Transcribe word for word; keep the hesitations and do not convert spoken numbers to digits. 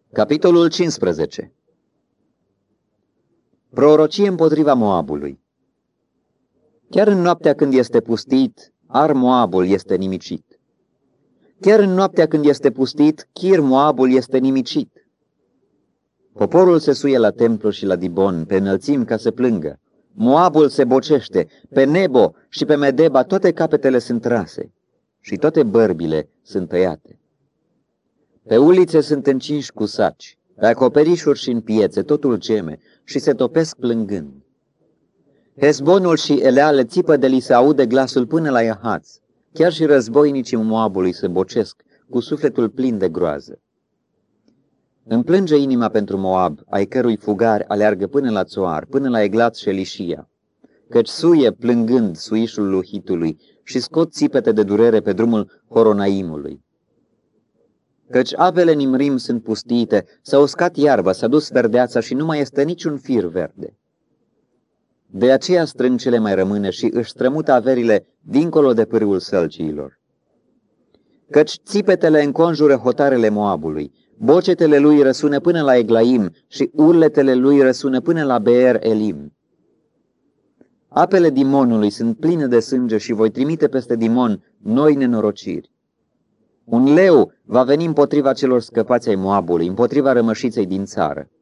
Capitolul cincisprezece. Prorocie împotriva Moabului. Chiar în noaptea când este pustit, Ar Moabul este nimicit. Chiar în noaptea când este pustit, Kir Moabul este nimicit. Poporul se suie la templu și la Dibon, pe înălțimi ca să plângă. Moabul se bocește, pe Nebo și pe Medeba toate capetele sunt rase și toate bărbile sunt tăiate. Pe ulițe sunt încinși cu saci, pe acoperișuri și în piețe totul geme și se topesc plângând. Hesbonul și Eleale țipă de li se aude glasul până la Iahaț. Chiar și războinicii Moabului se bocesc, cu sufletul plin de groază. Îmi plânge inima pentru Moab, ai cărui fugari aleargă până la Țoar, până la Eglat și Elișia, căci suie plângând suișul Luhitului și scot țipete de durere pe drumul Horonaimului. Căci apele Nimrim sunt pustiite, s-a uscat iarba, s-a dus verdeața și nu mai este niciun fir verde. De aceea strâncele mai rămâne și își strămută averile dincolo de pârâul sălciilor. Căci țipetele înconjură hotarele Moabului, bocetele lui răsună până la Eglaim și urletele lui răsună până la Beer Elim. Apele Dimonului sunt pline de sânge și voi trimite peste Dimon noi nenorociri. Un leu va veni împotriva celor scăpați ai Moabului, împotriva rămășiței din țară.